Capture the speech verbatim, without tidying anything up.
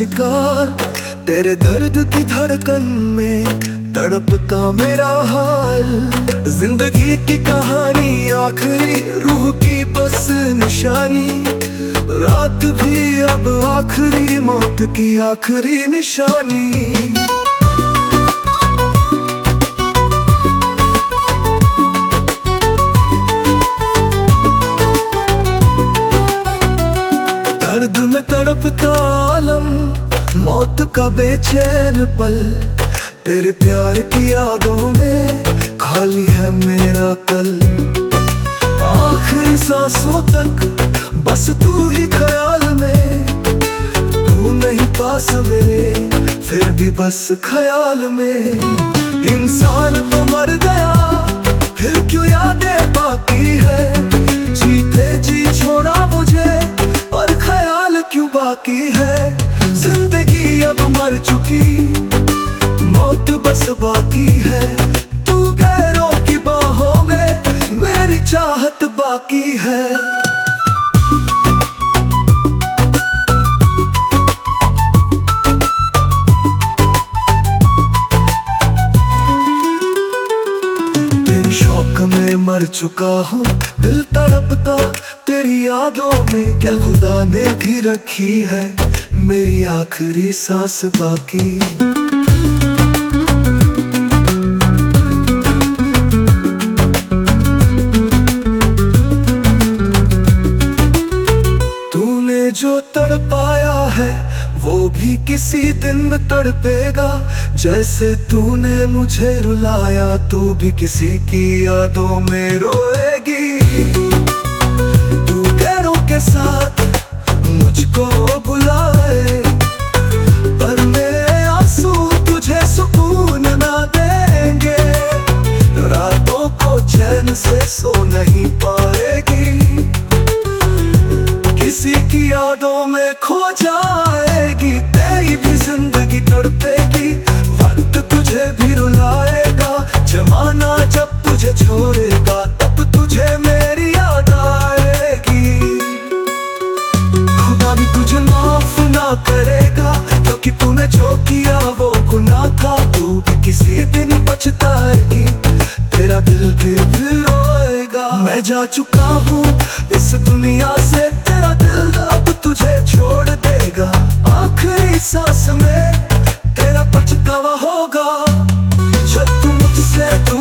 शिकार। तेरे दर्द की धड़कन में तड़पता मेरा हाल। जिंदगी की कहानी आखिरी, रूह की बस निशानी। रात भी अब आखिरी, मौत की आखिरी निशानी। दर्द में तड़पता आलम, मौत का बेचैन पल। तेरे प्यार की यादों में खाली है मेरा कल। आखिरी सांसों तक बस तू ही ख्याल में। तू नहीं पास मेरे, फिर भी बस ख्याल में। इंसान तो मर गया, फिर क्यों यादें बाकी है। जीते जी छोड़ा मुझे, पर ख्याल क्यों बाकी है। जिंदगी अब मर चुकी, मौत बस बाकी है। तू गैरों की बाहों में, मेरी चाहत बाकी है। तेरी शौक में मर चुका हूँ, दिल तड़पता तेरी यादों में। क्या खुदा ने भी रखी है मेरी आखिरी सांस बाकी। जो तड़पाया है वो भी किसी दिन तड़पेगा। जैसे तूने मुझे रुलाया, तू भी किसी की यादों में रोएगी। तू गैरों के साथ मुझको बुलाए, पर मेरे आंसू तुझे सुकून ना देंगे। रातों को चैन से सो नहीं पाएगी, किसी की यादों में खो जाएगी। तेरी भी जिंदगी तड़पेगी, वक्त तुझे भी रुलाएगा। जमाना जब तुझे छोड़ेगा, तब तुझे मेरी याद आएगी। खुदा भी तुझे माफ ना करेगा, क्योंकि तूने जो किया वो गुनाह था। तू भी किसी दिन पछताएगी, तेरा दिल भी रोएगा। मैं जा चुका हूँ इस दुनिया से, तेरा दिल अब तुझे छोड़ देगा। आखिरी सांस में तेरा पछतावा होगा, जब तू मुझसे दूर